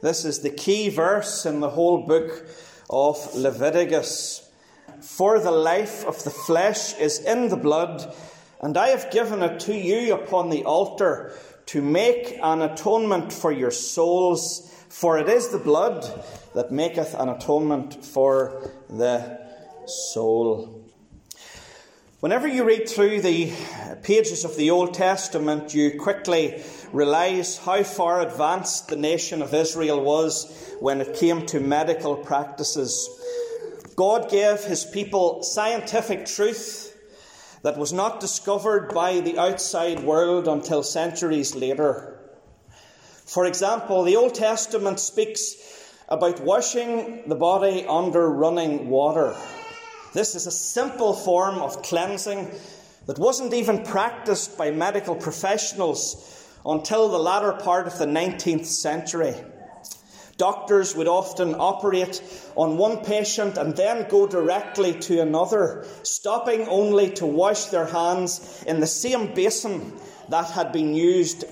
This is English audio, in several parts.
This is the key verse in the whole book of Leviticus. For the life of the flesh is in the blood, and I have given it to you upon the altar to make an atonement for your souls, for it is the blood that maketh an atonement for the soul. Whenever you read through the pages of the Old Testament, you quickly realise how far advanced the nation of Israel was when it came to medical practices. God gave his people scientific truth that was not discovered by the outside world until centuries later. For example, the Old Testament speaks about washing the body under running water. This is a simple form of cleansing that wasn't even practiced by medical professionals until the latter part of the 19th century. Doctors would often operate on one patient and then go directly to another, stopping only to wash their hands in the same basin that had been used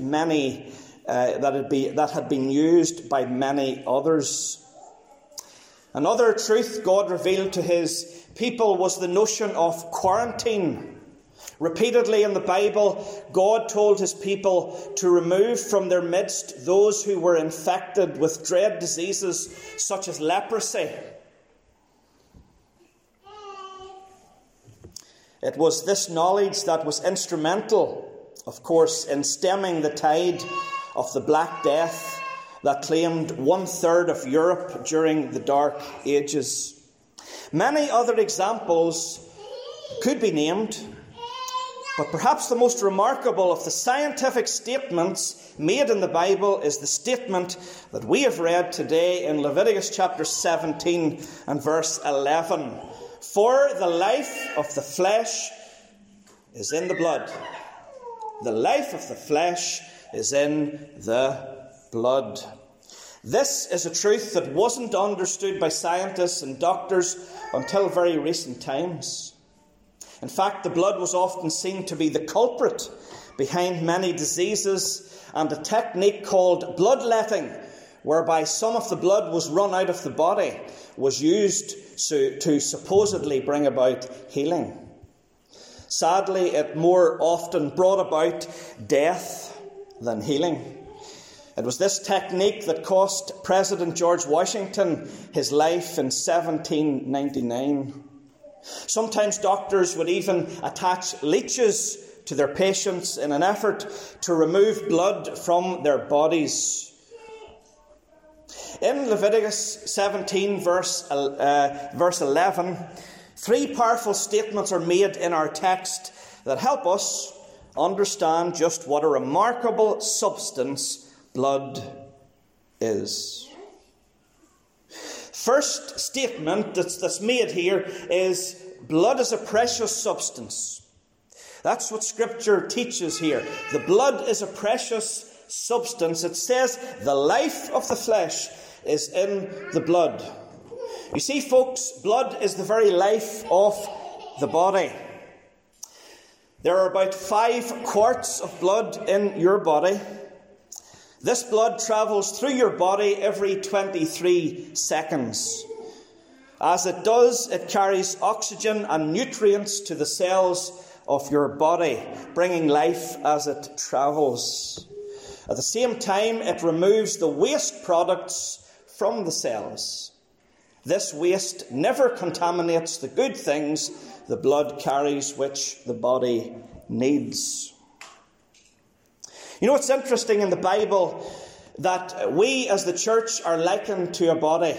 by many others. Another truth God revealed to his people was the notion of quarantine. Repeatedly in the Bible, God told his people to remove from their midst those who were infected with dread diseases such as leprosy. It was this knowledge that was instrumental, of course, in stemming the tide of the Black Death that claimed 1/3 of Europe during the Dark Ages. Many other examples could be named, but perhaps the most remarkable of the scientific statements made in the Bible is the statement that we have read today in Leviticus chapter 17 and verse 11. For the life of the flesh is in the blood. The life of the flesh is in the blood. This is a truth that wasn't understood by scientists and doctors until very recent times. In fact, the blood was often seen to be the culprit behind many diseases, and a technique called bloodletting, whereby some of the blood was run out of the body, was used to supposedly bring about healing. Sadly, it more often brought about death than healing. It was this technique that cost President George Washington his life in 1799. Sometimes doctors would even attach leeches to their patients in an effort to remove blood from their bodies. In Leviticus 17, verse 11, three powerful statements are made in our text that help us understand just what a remarkable substance blood is. First statement that's made here is blood is a precious substance. That's what Scripture teaches here. The blood is a precious substance. It says the life of the flesh is in the blood. You see, folks, blood is the very life of the body. There are about 5 quarts of blood in your body. This blood travels through your body every 23 seconds. As it does, it carries oxygen and nutrients to the cells of your body, bringing life as it travels. At the same time, it removes the waste products from the cells. This waste never contaminates the good things the blood carries, which the body needs. You know, it's interesting in the Bible that we as the church are likened to a body.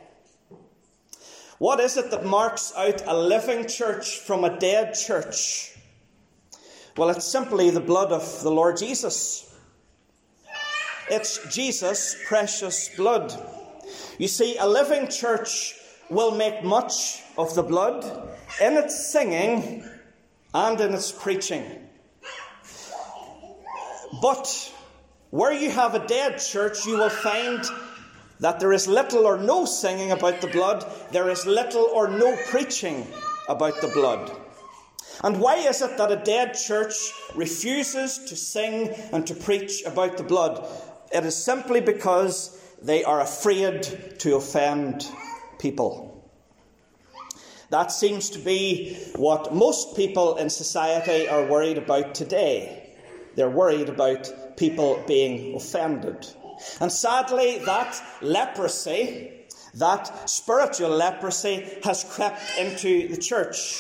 What is it that marks out a living church from a dead church? Well, it's simply the blood of the Lord Jesus. It's Jesus' precious blood. You see, a living church will make much of the blood in its singing and in its preaching. But where you have a dead church, you will find that there is little or no singing about the blood. There is little or no preaching about the blood. And why is it that a dead church refuses to sing and to preach about the blood? It is simply because they are afraid to offend people. That seems to be what most people in society are worried about today. They're worried about people being offended. And sadly, that leprosy, that spiritual leprosy, has crept into the church.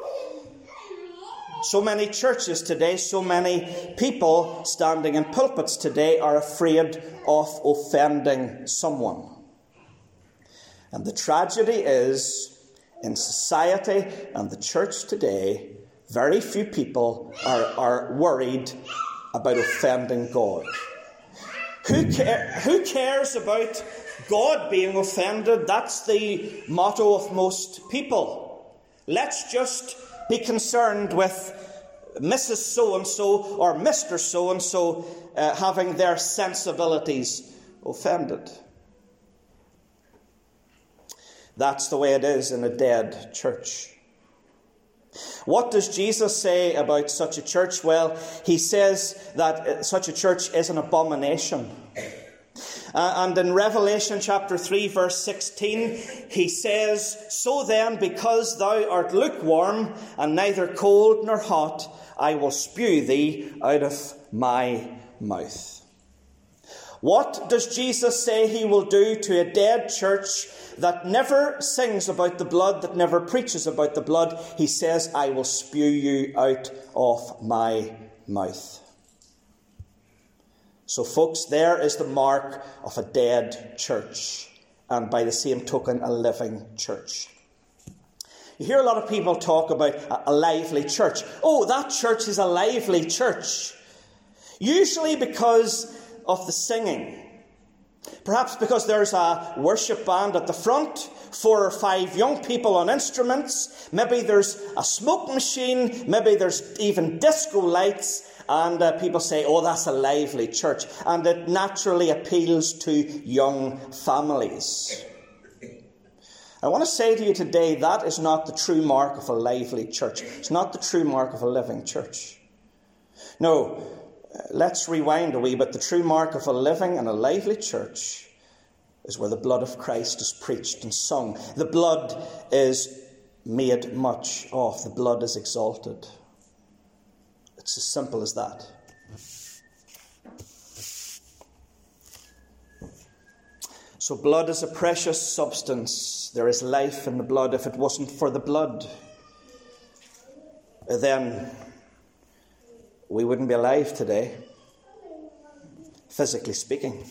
So many churches today, so many people standing in pulpits today are afraid of offending someone. And the tragedy is, in society and the church today, very few people are worried about offending God. Who cares about God being offended? That's the motto of most people. Let's just be concerned with Mrs. So-and-so or Mr. So-and-so having their sensibilities offended. That's the way it is in a dead church. What does Jesus say about such a church? Well, he says that such a church is an abomination. And in Revelation chapter 3, verse 16, he says, "So then, because thou art lukewarm and neither cold nor hot, I will spew thee out of my mouth." What does Jesus say he will do to a dead church that never sings about the blood, that never preaches about the blood? He says, "I will spew you out of my mouth." So, folks, there is the mark of a dead church, and by the same token, a living church. You hear a lot of people talk about a lively church. Oh, that church is a lively church. Usually because of the singing. Perhaps because there's a worship band at the front, 4 or 5 young people on instruments. Maybe there's a smoke machine. Maybe there's even disco lights. And people say, oh, that's a lively church. And it naturally appeals to young families. I want to say to you today, that is not the true mark of a lively church. It's not the true mark of a living church. No, let's rewind a wee bit. The true mark of a living and a lively church is where the blood of Christ is preached and sung. The blood is made much of. The blood is exalted. It's as simple as that. So blood is a precious substance. There is life in the blood. If it wasn't for the blood, then we wouldn't be alive today, physically speaking.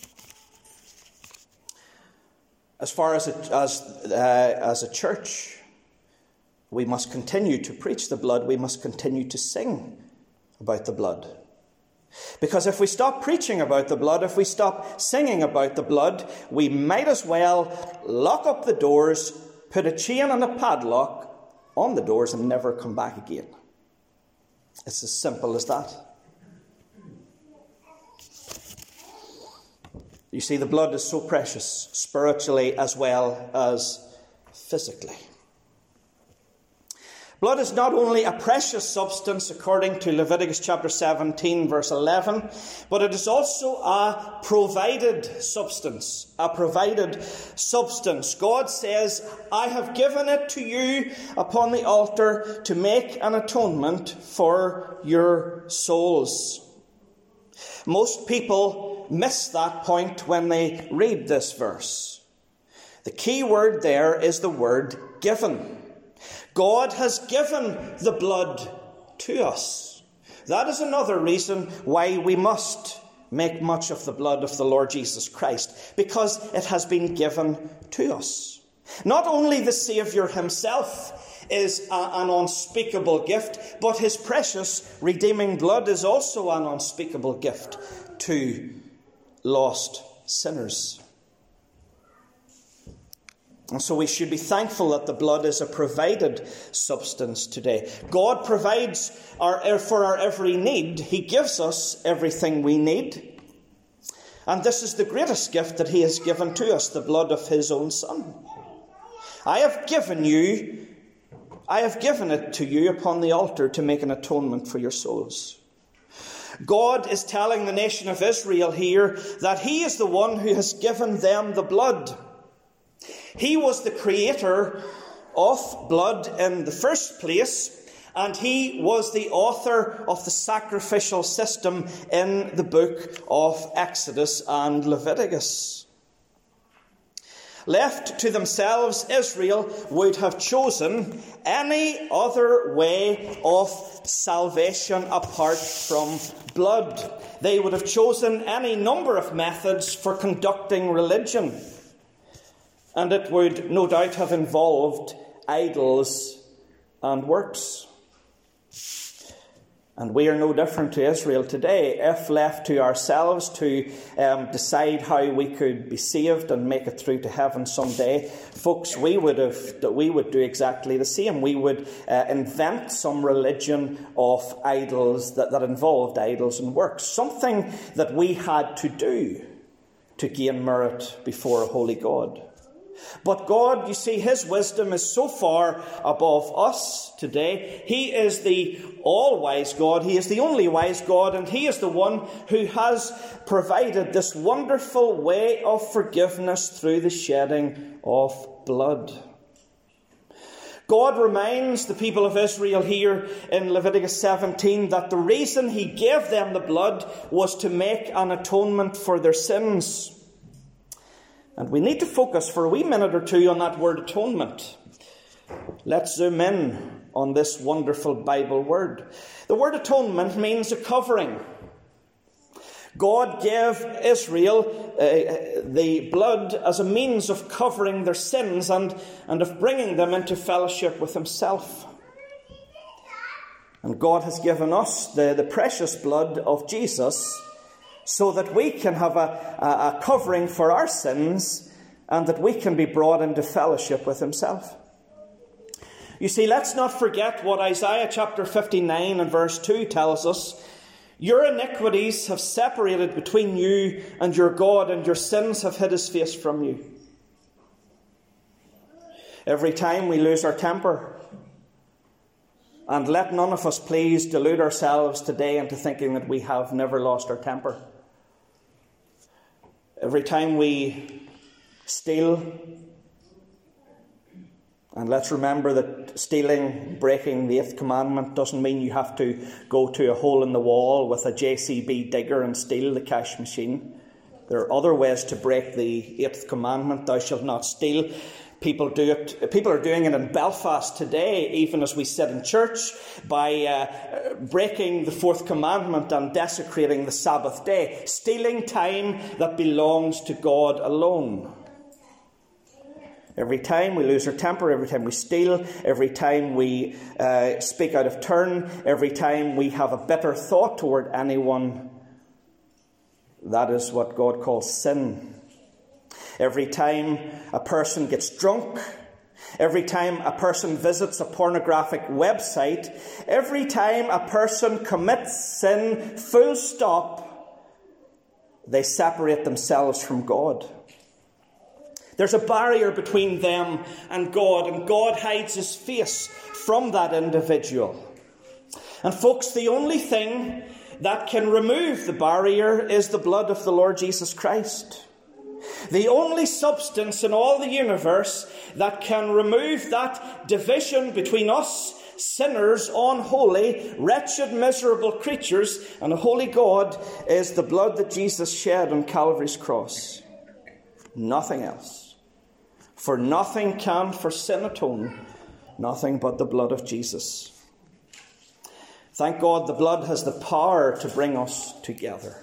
As far as a church, we must continue to preach the blood. We must continue to sing about the blood. Because if we stop preaching about the blood, if we stop singing about the blood, we might as well lock up the doors, put a chain and a padlock on the doors and never come back again. It's as simple as that. You see, the blood is so precious, spiritually as well as physically. Blood is not only a precious substance, according to Leviticus chapter 17, verse 11, but it is also a provided substance. A provided substance. God says, I have given it to you upon the altar to make an atonement for your souls. Most people miss that point when they read this verse. The key word there is the word given. God has given the blood to us. That is another reason why we must make much of the blood of the Lord Jesus Christ, because it has been given to us. Not only the Saviour himself is an unspeakable gift, but his precious redeeming blood is also an unspeakable gift to lost sinners. And so we should be thankful that the blood is a provided substance today. God provides for our every need. He gives us everything we need. And this is the greatest gift that he has given to us, the blood of his own Son. I have given it to you upon the altar to make an atonement for your souls. God is telling the nation of Israel here that He is the one who has given them the blood. He was the creator of blood in the first place, and He was the author of the sacrificial system in the book of Exodus and Leviticus. Left to themselves, Israel would have chosen any other way of salvation apart from blood. They would have chosen any number of methods for conducting religion, and it would no doubt have involved idols and works. And we are no different to Israel today. If left to ourselves to decide how we could be saved and make it through to heaven someday, folks, we would do exactly the same. We would invent some religion of idols that involved idols and works. Something that we had to do to gain merit before a holy God. But God, you see, His wisdom is so far above us today. He is the all-wise God. He is the only wise God, and He is the one who has provided this wonderful way of forgiveness through the shedding of blood. God reminds the people of Israel here in Leviticus 17 that the reason He gave them the blood was to make an atonement for their sins. And we need to focus for a wee minute or two on that word atonement. Let's zoom in on this wonderful Bible word. The word atonement means a covering. God gave Israel the blood as a means of covering their sins and of bringing them into fellowship with Himself. And God has given us the precious blood of Jesus so that we can have a covering for our sins and that we can be brought into fellowship with Himself. You see, let's not forget what Isaiah chapter 59 and verse 2 tells us. Your iniquities have separated between you and your God, and your sins have hid His face from you. Every time we lose our temper, and let none of us please delude ourselves today into thinking that we have never lost our temper. Every time we steal, and let's remember that stealing, breaking the 8th commandment doesn't mean you have to go to a hole in the wall with a JCB digger and steal the cash machine. There are other ways to break the 8th commandment, thou shalt not steal. People do it. People are doing it in Belfast today, even as we sit in church, by breaking the 4th commandment and desecrating the Sabbath day, stealing time that belongs to God alone. Every time we lose our temper, every time we steal, every time we speak out of turn, every time we have a bitter thought toward anyone, that is what God calls sin. Every time a person gets drunk, every time a person visits a pornographic website, every time a person commits sin, full stop, they separate themselves from God. There's a barrier between them and God hides His face from that individual. And folks, the only thing that can remove the barrier is the blood of the Lord Jesus Christ. The only substance in all the universe that can remove that division between us, sinners, unholy, wretched, miserable creatures, and a holy God is the blood that Jesus shed on Calvary's cross. Nothing else. For nothing can for sin atone, nothing but the blood of Jesus. Thank God the blood has the power to bring us together.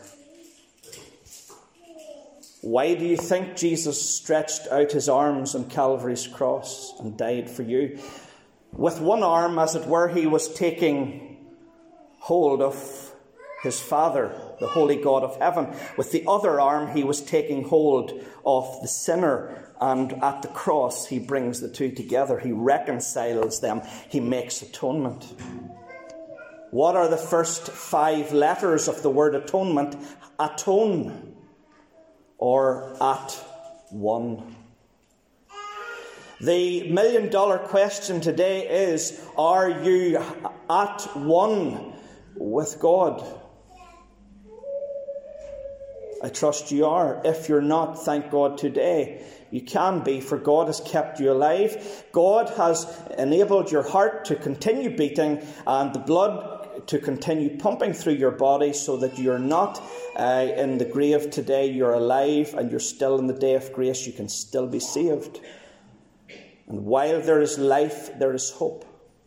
Why do you think Jesus stretched out His arms on Calvary's cross and died for you? With one arm, as it were, He was taking hold of His Father, the holy God of heaven. With the other arm, He was taking hold of the sinner. And at the cross, He brings the two together. He reconciles them. He makes atonement. What are the first 5 letters of the word atonement? Atone. Or at one. The $1 million question today is, are you at one with God? I trust you are. If you're not, thank God today you can be, for God has kept you alive. God has enabled your heart to continue beating and the blood to continue pumping through your body, so that you're not in the grave today. You're alive and you're still in the day of grace. You can still be saved. And while there is life, there is hope.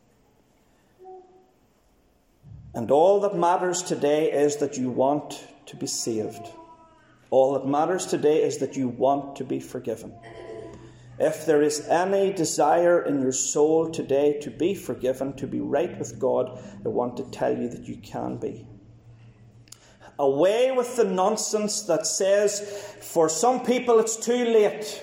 And all that matters today is that you want to be saved. All that matters today is that you want to be forgiven. If there is any desire in your soul today to be forgiven, to be right with God, I want to tell you that you can be. Away with the nonsense that says, for some people it's too late.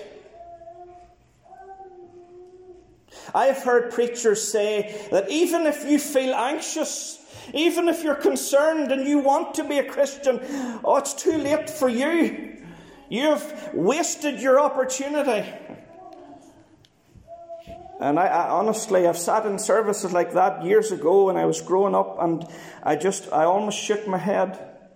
I have heard preachers say that even if you feel anxious, even if you're concerned and you want to be a Christian, oh, it's too late for you. You've wasted your opportunity. And I honestly, I've sat in services like that years ago when I was growing up, and I almost shook my head.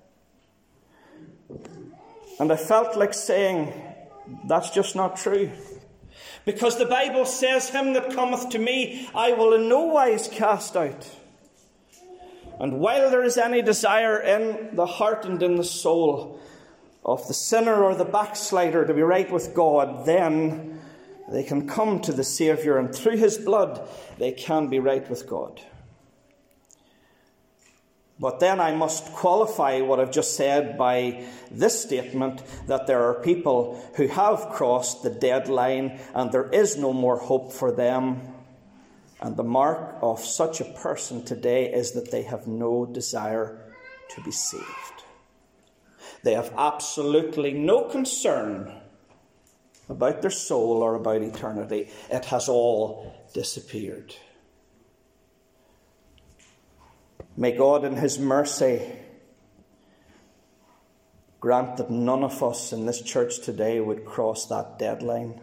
And I felt like saying, that's just not true. Because the Bible says, him that cometh to me, I will in no wise cast out. And while there is any desire in the heart and in the soul of the sinner or the backslider to be right with God, then they can come to the Saviour, and through his blood they can be right with God. But then I must qualify what I've just said by this statement, that there are people who have crossed the deadline and there is no more hope for them. And the mark of such a person today is that they have no desire to be saved. They have absolutely no concern about their soul or about eternity. It has all disappeared. May God in his mercy grant that none of us in this church today would cross that deadline.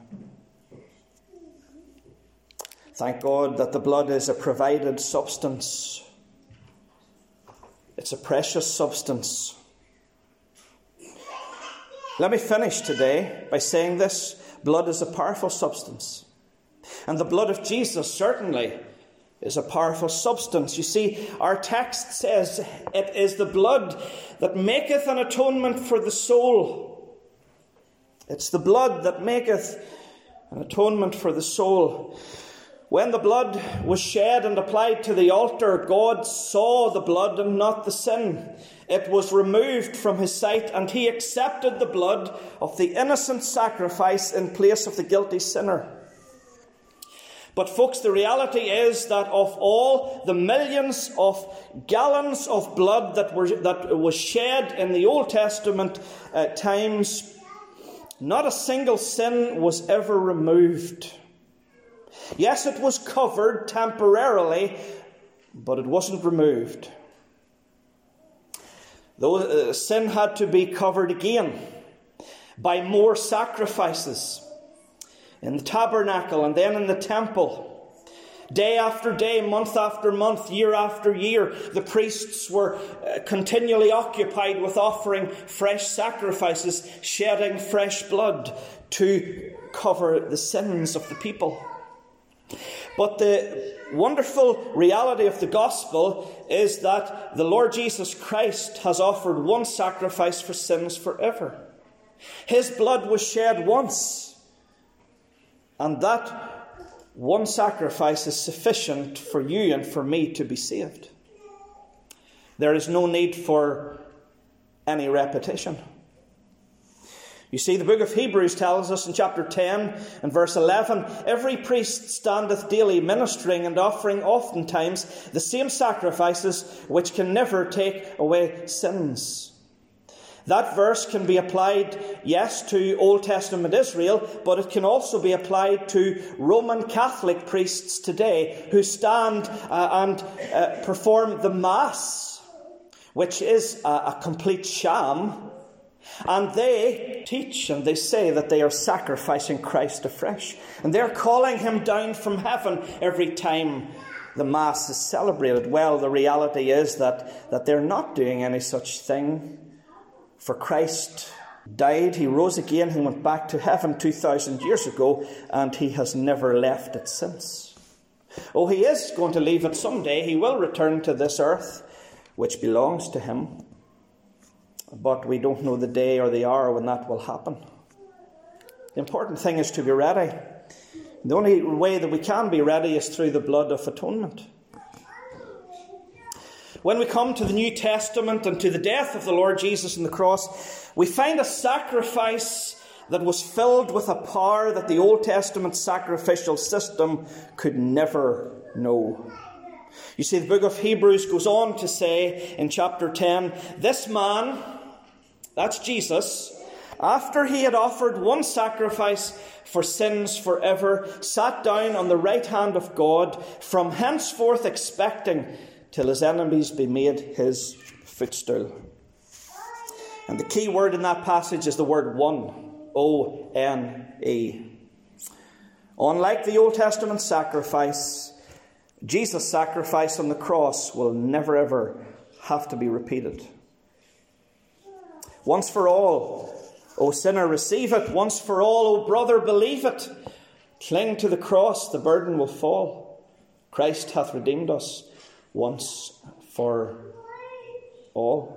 Thank God that the blood is a provided substance. It's a precious substance. Let me finish today by saying this. Blood is a powerful substance. And the blood of Jesus certainly is a powerful substance. You see, our text says it is the blood that maketh an atonement for the soul. It's the blood that maketh an atonement for the soul. When the blood was shed and applied to the altar, God saw the blood and not the sin. It was removed from his sight, and he accepted the blood of the innocent sacrifice in place of the guilty sinner. But folks, the reality is that of all the millions of gallons of blood that was shed in the Old Testament times, not a single sin was ever removed. Yes, it was covered temporarily, but it wasn't removed. Though sin had to be covered again by more sacrifices in the tabernacle and then in the temple. Day after day, month after month, year after year, the priests were continually occupied with offering fresh sacrifices, shedding fresh blood to cover the sins of the people. But the wonderful reality of the gospel is that the Lord Jesus Christ has offered one sacrifice for sins forever. His blood was shed once, and that one sacrifice is sufficient for you and for me to be saved. There is no need for any repetition. You see, the book of Hebrews tells us in chapter 10 and verse 11, every priest standeth daily ministering and offering oftentimes the same sacrifices which can never take away sins. That verse can be applied, yes, to Old Testament Israel, but it can also be applied to Roman Catholic priests today who stand and perform the Mass, which is a complete sham. And they teach and they say that they are sacrificing Christ afresh. And they're calling him down from heaven every time the Mass is celebrated. Well, the reality is that they're not doing any such thing. For Christ died, he rose again, he went back to heaven 2,000 years ago, and he has never left it since. Oh, he is going to leave it someday. He will return to this earth, which belongs to him. But we don't know the day or the hour when that will happen. The important thing is to be ready. The only way that we can be ready is through the blood of atonement. When we come to the New Testament and to the death of the Lord Jesus on the cross, we find a sacrifice that was filled with a power that the Old Testament sacrificial system could never know. You see, the book of Hebrews goes on to say in chapter 10, this man, that's Jesus, after he had offered one sacrifice for sins forever, sat down on the right hand of God, from henceforth expecting till his enemies be made his footstool. And the key word in that passage is the word one. O-N-E. Unlike the Old Testament sacrifice, Jesus' sacrifice on the cross will never ever have to be repeated. Once for all, O sinner, receive it. Once for all, O brother, believe it. Cling to the cross, the burden will fall. Christ hath redeemed us once for all.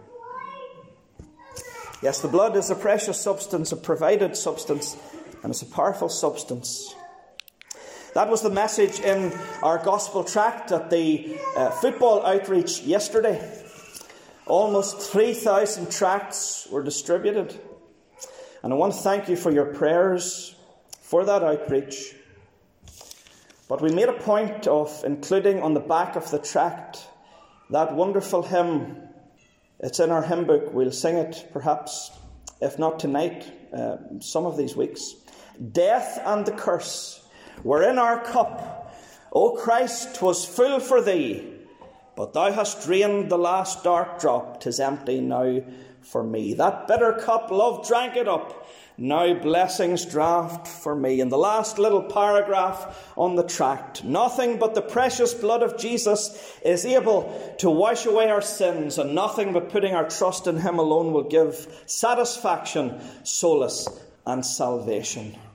Yes, the blood is a precious substance, a provided substance, and it's a powerful substance. That was the message in our gospel tract at the football outreach yesterday. Almost 3,000 tracts were distributed. And I want to thank you for your prayers for that outreach. But we made a point of including on the back of the tract that wonderful hymn. It's in our hymn book. We'll sing it perhaps, if not tonight, some of these weeks. Death and the curse were in our cup. O Christ, 'twas full for thee, but thou hast drained the last dark drop. 'Tis empty now for me. That bitter cup, love drank it up. Now blessings draught for me. In the last little paragraph on the tract, nothing but the precious blood of Jesus is able to wash away our sins, and nothing but putting our trust in him alone will give satisfaction, solace, and salvation.